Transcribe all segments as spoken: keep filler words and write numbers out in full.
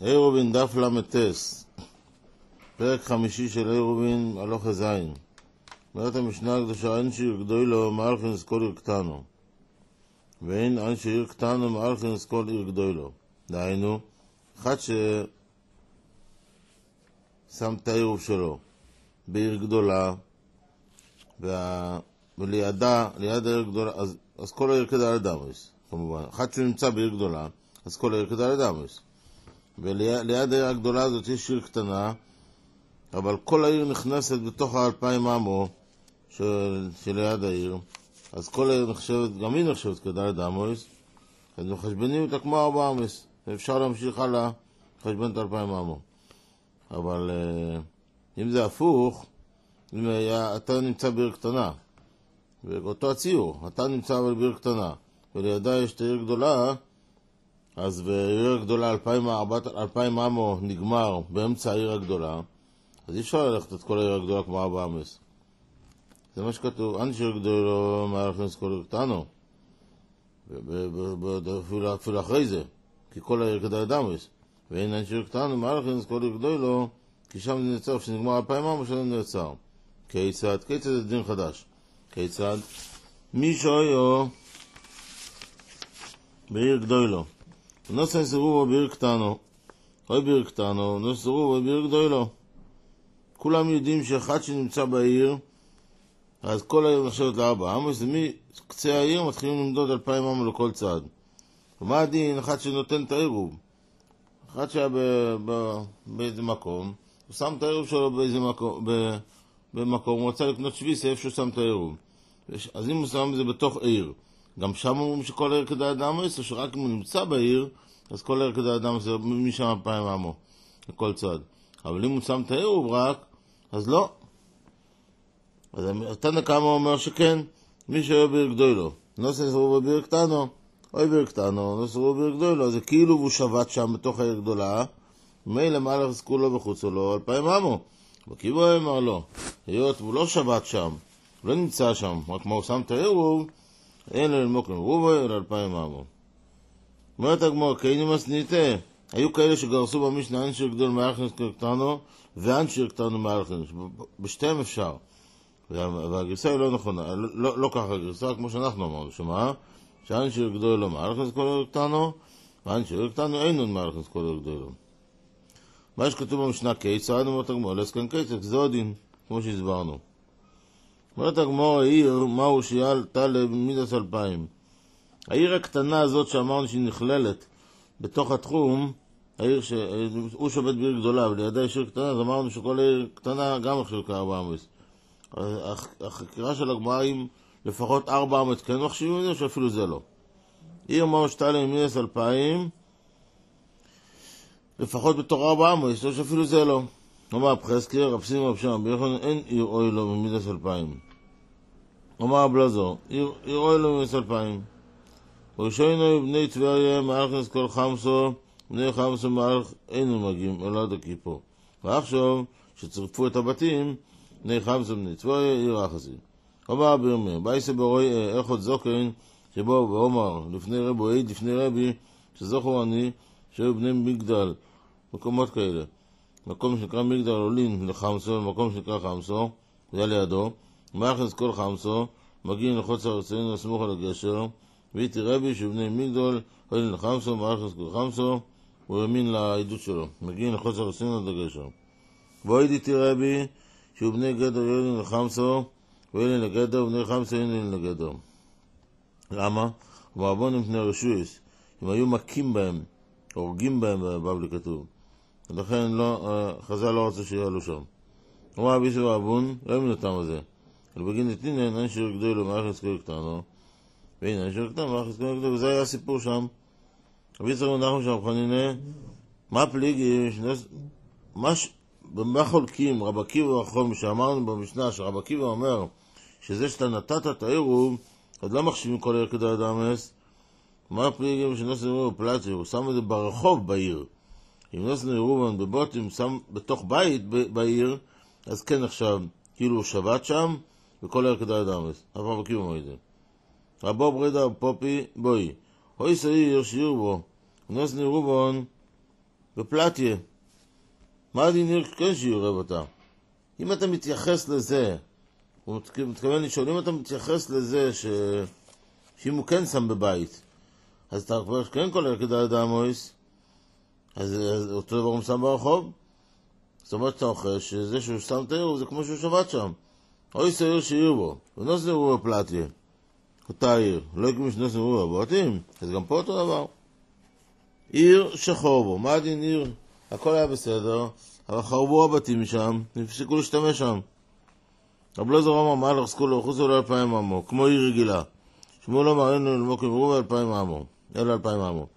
עירובין דף למטס, פרק חמישי של עירובין הלוך הזין. אומרת המשנה הקדושה, אין שיר גדולו מאלכין אסכול עיר קטנו, ואין אין שיר קטנו מאלכין אסכול עיר גדולו. דהיינו, אחד ששם את העירוב שלו בעיר גדולה, וה... ולידה, ליד העיר גדולה, אז, אז כל העיר כדאי לדמוס, כמובן. אחד שנמצא בעיר גדולה, אז כל העיר כדאי לדמוס. וליד העיר הגדולה הזאת יש עיר קטנה, אבל כל העיר נכנסת בתוך האלפיים עמו של, שליד העיר, אז כל העיר נחשבת, גם היא נחשבת כדאי לדמוס, אז מחשבנים אותה כמו ארבע עמוס, ואפשר להמשיך הלאה, חשבן את אלפיים עמו. אבל אם זה הפוך, אם היה, אתה נמצא בעיר קטנה, ואותו הציור, אתה נמצא אבל בעיר קטנה, ולידה יש את העיר גדולה, אז בעיר גדולה אלפיים, אלפיים עמו נגמר באמצע העיר הגדולה, אז אי אפשר ללכת את כל העיר הגדולה כמו ארבע עמוס. זה מה שכתוב, אין שיר גדולו מאלכין אסכול עיר קטנו, אפילו אחרי זה, כי כל העיר כדאי לדמוס, ואין אין שיר קטנו מאלכין אסכול עיר גדולו, כי שם זה נעצר, כשנגמר אלפיים עמו שם נעצר. כיצד? כיצד זה דין חדש. כיצד? מי שהיו בעיר גדולו, נוסן סירובו בעיר קטנו, או בעיר קטנו, נוסן סירובו בעיר גדולו. כולם יודעים שאחד שנמצא בעיר, אז כל העיר נחשבת לארבע עמוס, מקצה העיר מתחילים למדוד אלפיים עמו לכל צד. ומה הדין? אחד שנותן את העירוב, אחד שהיה באיזה מקום, הוא שם את העירוב שלו באיזה מקום, במקום, הוא רצה לקנות שביס איפה שהוא שם את העירוב. אז אם הוא שם את זה בתוך עיר, גם שם אומרים שכל העיר כדאי לדמוס, או שרק אם הוא נמצא בעיר, אז כל העיר כדאי לדמוס, זה משם אלפיים עמו לכל צד. אבל אם הוא שם את העירוב רק, אז לא. אז תנא קמא אומר שכן, מי שהיה בעיר גדולו, נוסן סירובו בעיר קטנו, או בעיר קטנו, נוסן סירובו בעיר גדולו, זה כאילו הוא שבת שם בתוך העיר גדולה, מילא מאלכין אסכול לו וחוצו לו אלפיים עמו. בקיבוע אמר לו, היות הוא לא שבת שם, הוא לא נמצא שם, רק מה הוא שם את העירוב, אין לו ללמוק למרובו, אלא אלפיים עמו. אומרת הגמרא, כאינו מסניתה, היו כאלה שגרסו במשנה אין שיר גדול מאלכין אסכול קטנו, ואין שיר קטנו מאלכין, בשתיהם אפשר. והגרסה היא לא נכונה, לא, לא ככה הגרסה, כמו שאנחנו אמרנו, שמה? שאין שיר גדול לא מאלכין אסכול קטנו, ואין שיר קטנו אינו מאלכין אסכול גדול. מה שכתוב במשנה כיצד, אומרת הגמרא, לסכן כיצד, זה עוד דין, כמו שהסברנו. אומרת הגמרא, העיר, מהו שיעל תלה מידס אלפיים. העיר הקטנה הזאת שאמרנו שהיא נכללת בתוך התחום, העיר שהוא שובט בעיר גדולה, ולידה יש עיר קטנה, אז אמרנו שכל עיר קטנה גם מחשיב כארבע עמוס. החקירה של הגמרא היא לפחות ארבע עמוס כן מחשיבים את זה, שאפילו זה לא. עיר מהו שתלה מידס אלפיים, לפחות בתור ארבע עמוס, או שאפילו זה לא. אומר הפחזקי, רב סימא רב שמעון בר יוחנן, אין עיר אוי לו ממידס אלפיים. אומר הבלזור, עיר אוי לו ממידס אלפיים. וראשונו בני טבריה מאלכין אסכול חמסו, בני חמסו מאלכין אינו מגיעים, אלא עד הכיפור. ועכשיו, שצרפו את הבתים, בני חמסו בני טבריה, עיר אחסי. אומר רבי ירמיה, בייסה ברוי אחד זוקן, שבו ואומר, לפני רבי, או עיד לפני רבי, שזוכו אני, שהיו בני מגדל, מקומות כאלה. מקום שנקרא מגדל עולים לחמסו, מקום שנקרא חמסו, זה היה לידו, מאלכין אסכול חמסו, מגיעים לחוץ ארצנו, לסמוך על הגשר, ואיתי רבי שבני מגדל, עולים לחמסו, מאלכין אסכול חמסו, הוא האמין לעדות שלו, מגיעים לחוץ ארצנו עד הגשר. ועוד איתי רבי, שהוא בני גדר עולים לחמסו, ועולים לגדר, ובני חמסו עולים לגדר. למה? ומעבונים פני רשויס, אם היו מכים בהם, הורגים בהם בבבלי כתוב. ולכן לא, חז"ל לא רצה שיעלו שם. אומר רבי יוסף אבון, לא האמין אותם הזה. אבל בגין נתינן, אין שיר גדול מאלכין אסכול קטנו, והנה אין שיר קטנו מאלכין אסכול קטנו, וזה היה הסיפור שם. רבי יצחק בן נחמן שם חנינה, מה פליגי, במה חולקים רבי עקיבא וחכמים, שאמרנו במשנה שרבי עקיבא אומר שזה שאתה נתת את העירוב, עוד לא מחשיבים כל עיר כדאי לדמוס. מה פליגי שנוסן עירוב בפלצה, הוא שם את זה ברחוב בעיר. אם נוסן עירובן בבוטים שם בתוך בית בעיר, אז כן עכשיו כאילו הוא שבת שם, וכל עיר כדאי לדמוס. אף רבי עקיבא אומר את זה. רבו ברידה פופי בואי, אוי סעיר שיר בו, נוסן עירובן בפלטיה. מה הדין ניר כן שיעורב אותה? אם אתה מתייחס לזה, הוא מתכוון לשאול, אם אתה מתייחס לזה ש... שאם הוא כן שם בבית, אז אתה כבר כן כולל כדאי אדם מויס, אז, אז אותו דבר הוא שם ברחוב. זאת אומרת שאתה אוכל שזה שהוא שם את העיר, זה כמו שהוא שבת שם. אוי סעיר שעיר בו, ונוס נראו בפלטיה, אותה עיר, לא יקום שנוס נראו בבתים, אז גם פה אותו דבר. עיר שחור בו, מה הדין עיר? הכל היה בסדר, אבל חרבו הבתים משם, נפסיקו להשתמש שם. רב אלעזר אמר, מה לחזקו לחוץ לו אלפיים עמו, כמו עיר רגילה. שמואל אמר, אין לנו למוקים רובה אלפיים עמו, אלא אלפיים עמו.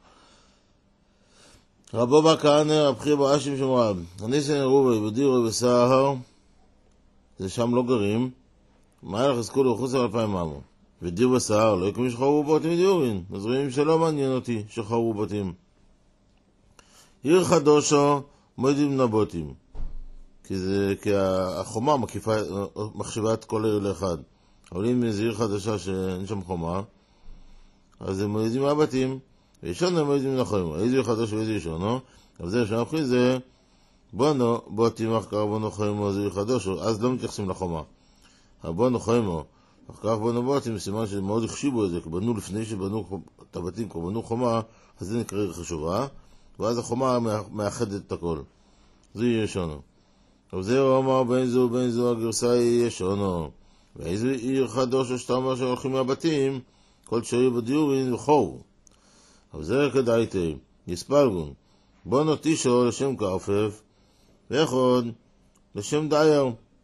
רבו בר כהנא, רב חייא בר אשי משום רב, הניסן רובה בדירו בסהר, זה שם לא גרים, מה לחזקו לחוץ לו אלפיים עמו. ודיר בסהר, לא יקום שחררו בתים דיורין, אז רואים שלא מעניין אותי שחררו בתים. עיר חדושו, מועדים נבותים. כי זה, כי החומה מקיפה, מחשיבה את כל העיר לאחד. אבל אם איזו עיר חדשה שאין שם חומה, אז הם מועדים מהבתים, וישון הם מועדים נחוים. איזו עיר חדש ואיזו ישונו, אבל זה ראשון אחרי זה, בונו, בוא תימח קרא בונו חוימו, איזו עיר חדושו, אז לא מתייחסים לחומה. אבל בונו חוימו, אחר כך בונו בותים, סימן שמאוד החשיבו את זה, כי בנו לפני שבנו את הבתים, כי בנו חומה, אז זה נקרא עיר חשובה, ואז החומה מאחדת את הכל. זה יהיה שונו. אבל זה הוא אמר בין זו ובין זו הגרסה יהיה שונו. ואיזו עיר חדוש או שתמה שהולכים מהבתים, כל שהיו בדיורין וחור. אבל זה כדאי תה, יספלגון. בוא נוטישו לשם כרפף, ואחוד לשם דייר.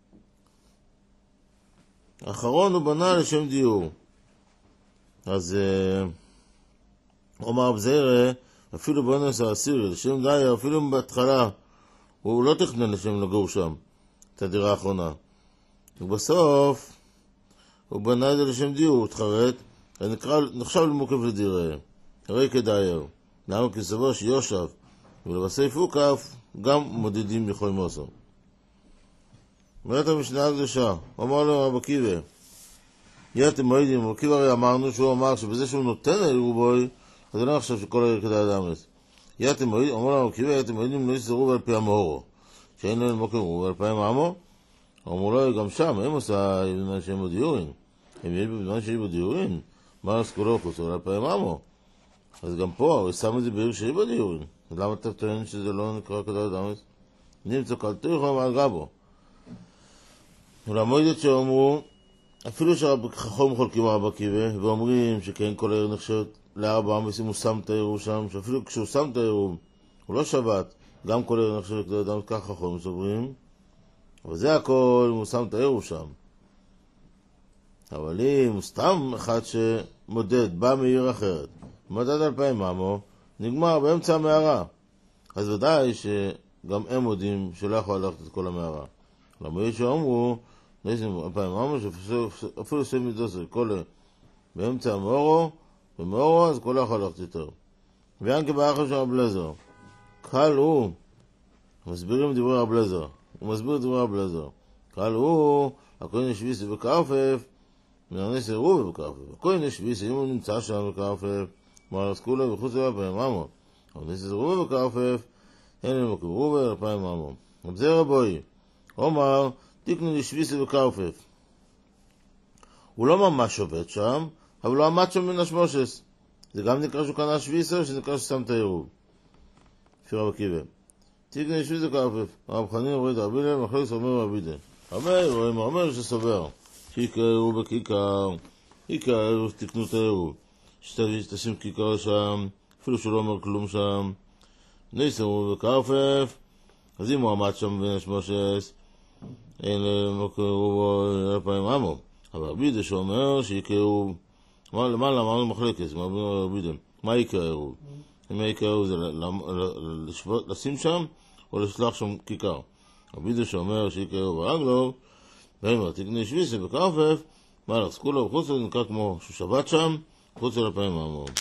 האחרון הוא בנה לשם דיור. אז הוא אמר בזהרה, אפילו בונוס העשירי, לשם דייר, אפילו בהתחלה, הוא לא תכנן לשם לגור שם, את הדירה האחרונה. ובסוף, הוא בנה את זה לשם דיור, הוא התחרט, נחשב למוקף לדירה, הרי כדייר. למה כסבו שיושב, ולבסוף הוא כף, גם מודדים יכול מוסר. אומרת המשנה הקדושה, אמר לו רב עקיבא, יתם מועדים, רב עקיבא הרי אמרנו שהוא אמר שבזה שהוא נותן על רובוי, אז אני לא חושב שכל העיר כדאי אדם לס. יתם מועדים, אמר לו רב עקיבא, יתם מועדים לא יסדרו על פי המורו, שאין להם מוקם רוב על פי עמו. אמרו לו, גם שם, הם עושה בזמן שהם בדיורין. הם יש בזמן שהם בדיורין, מה הסקולו חוסר על פי עמו. אז גם פה, הוא שם את זה בעיר שהיא בדיורין. אז למה אתה טוען שזה לא נקרא כדאי אדם לס? נמצא קלטו על גבו. ולמועדת שאומרו, אפילו שחכום חולקים רב עקיבא, ואומרים שכן כל העיר נחשבת לארבע עמוסים, הוא שם את העירוב שם, שאפילו כשהוא שם את העירוב, הוא לא שבת, גם כל העיר נחשבת לאדם, כך חכום סוברים, אבל זה הכל, הוא שם את העירוב שם. אבל אם הוא סתם אחד שמודד, בא מעיר אחרת, מדד אלפיים עמו, נגמר באמצע המערה, אז ודאי שגם הם מודים שלא יכול ללכת את כל המערה. למועד שאומרו, ניסים אלפיים עמו, שאפילו שם מדוסר, כל באמצע המאורו, במאורו, אז כל יכול ללכת יותר. ויאנקי באחר של רב אלעזר, קל הוא, מסבירים דברי רב אלעזר, הוא מסביר דברי רב אלעזר, קל הוא, הכהן השביסי בקרפף, מנרנס רובה בקרפף, הכהן השביסי, אם הוא נמצא שם בקרפף, מרס כולה וחוץ אלפיים עמו, אבל נרנס רובה בקרפף, אין לנו רובה אלפיים עמו. רב זה רבוי, אומר, תקנו לשביסי בקרפף. הוא לא ממש עובד שם, אבל הוא עמד שם מן השמושס. זה גם נקרא שהוא קנה שביסי, או שנקרא ששם את העירוב. לפי רב עקיבא. תקנו לשביסי בקרפף. הרב חנין רואה דרבי להם, אחרי סומר רבי דה. אומר, רואים, אומר שסובר. שיקר עירוב בכיכר. עיקר עירוב, תקנו את העירוב. שתשים כיכר שם, אפילו שהוא לא אומר כלום שם. ניסים עירוב בקרפף. אז אם הוא עמד שם בין השמושס, אין למוקרו אלפיים עמו. אבל רבידה שאומר שיקראו, למעלה אמרנו מחלקת, מה רבידה? מה יקראו? אם יקראו זה לשים שם או לשלוח שם כיכר. רבידה שאומר שיקראו ברגלו, ואומר תקנה שביסי בקרפף, מה לחסקו לו בחוץ לו נקרא כמו שהוא שבת שם, חוץ אלפיים עמו.